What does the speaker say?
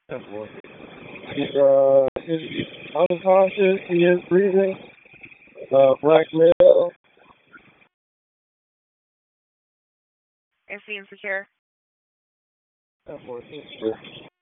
That boy. He's unconscious. He is breathing. Black male. Is he insecure? That boy.